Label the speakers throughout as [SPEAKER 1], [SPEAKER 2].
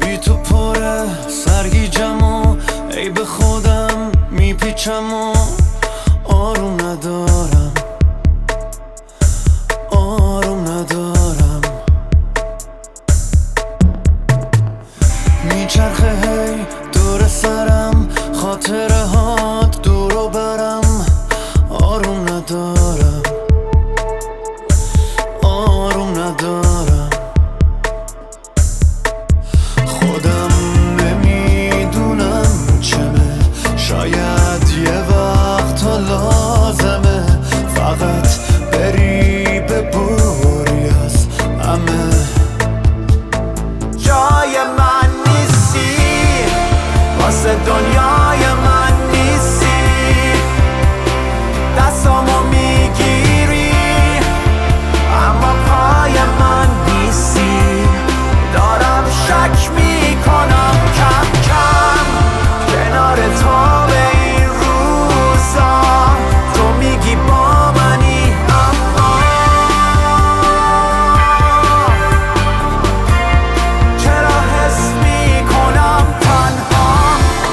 [SPEAKER 1] بی تو پره سرگیجم و ای به خودم میپیچم و آروم ندارم آروم ندارم میچرخه هی دور سرم خاطره هات دورو برم آروم ندارم آروم ندارم خودم نمیدونم چمه شاید یه وقت ها لازمه فقط بری ببوری از همه
[SPEAKER 2] جای من نیستی واسه دنیای من نیستی دستامو میگیری اما پای من نیستی دارم شک میکنم کم کم کنار تو به این روزا تو میگی با منی اما چرا حس میکنم تنها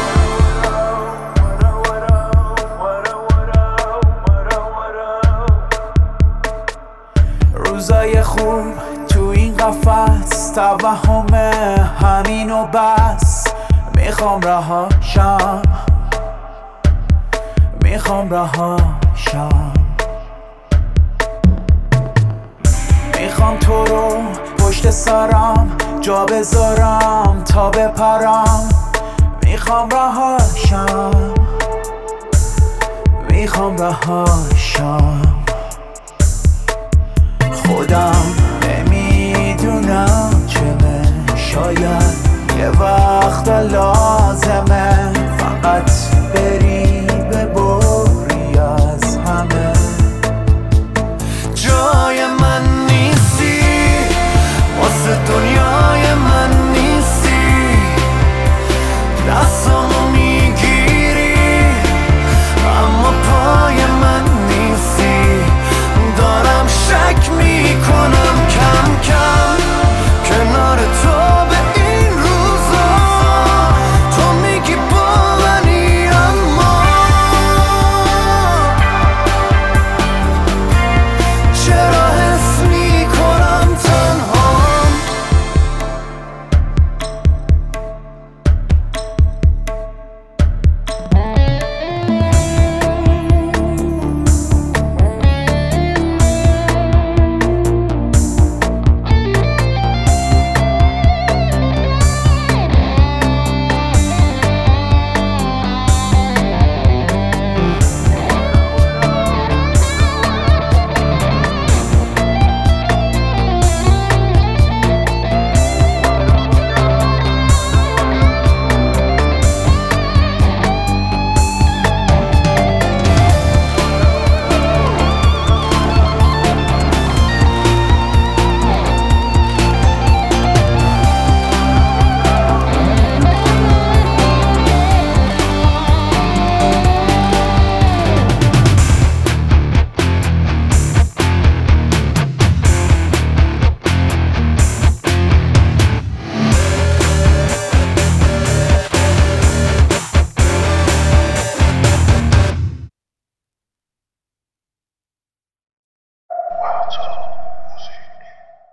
[SPEAKER 2] روزای خوب تو این قفس توهمه همین و بس میخوام رهاشم میخوام رهاشم میخوام تو رو پشت سرم جا بذارم تا بپرم میخوام رهاشم میخوام رهاشم خودم